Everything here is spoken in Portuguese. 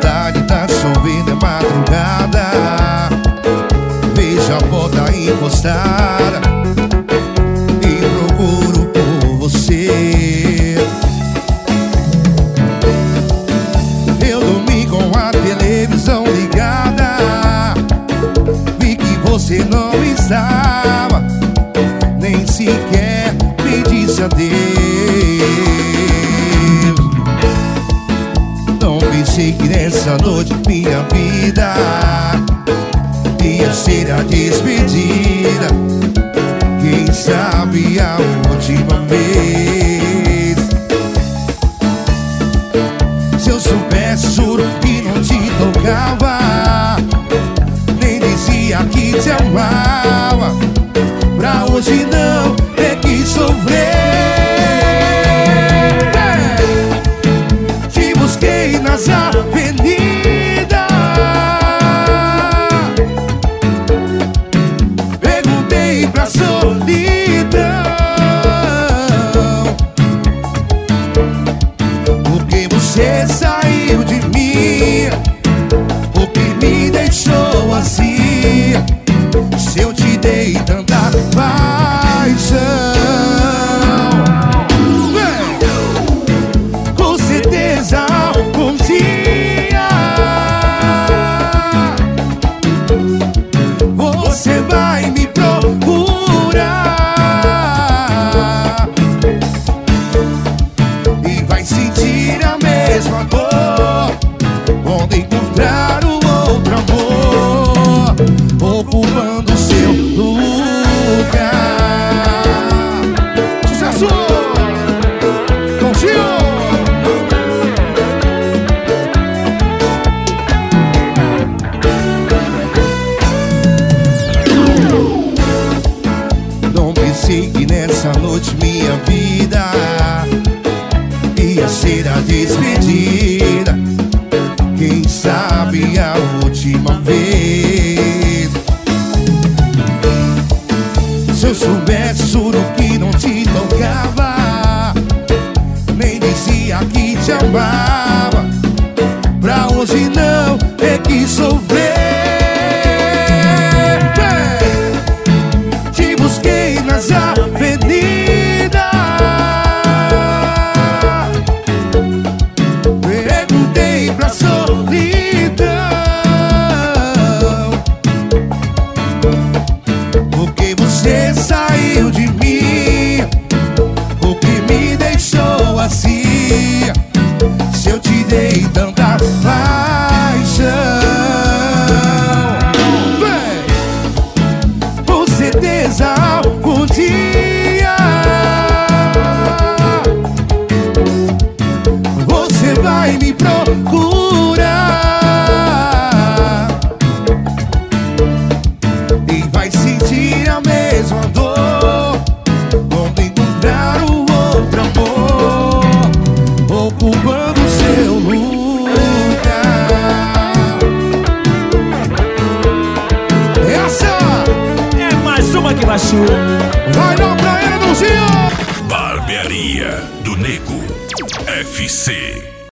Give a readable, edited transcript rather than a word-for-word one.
saudade tá chovendo, é madrugada. Vejo a porta encostada e procuro por você. Eu dormi com a televisão ligada, vi que você não estava, nem sequer me disse adeus. Não pensei que nessa noite minha vida ia ser a despedida, quem sabe a última vez. Se eu soubesse, juro que não te tocava, nem dizia que te amava, pra hoje não ter que sofrer. Te busquei nas avenidas, perguntei pra solidão, por que você saiu de mim, por que me deixou assim, se eu te dei tanta paixão. Com certeza algum dia você vai me procurar e vai sentir a mesma dor quando encontrar o outro amor ocupando o seu lugar. Sucesso! Contigo! Não pensei que nessa noite minha vida ia ser a despedida, quem sabe a última vez. Se eu soubesse, juro que não te tocava, nem dizia que te amava, pra hoje não ter que sofrer. Te busquei nas avenidas, perguntei pra solidão, por que você saiu de mim, por que me deixou assim, se eu te dei tanta paixão. Vem! Com certeza algum dia você vai me procurar e vai sentir a mesma dor quando encontrar o outro amor ocupando o seu lugar. Essa É mais uma que baixou. vai na praia do Rio. Barbearia do Nego FC.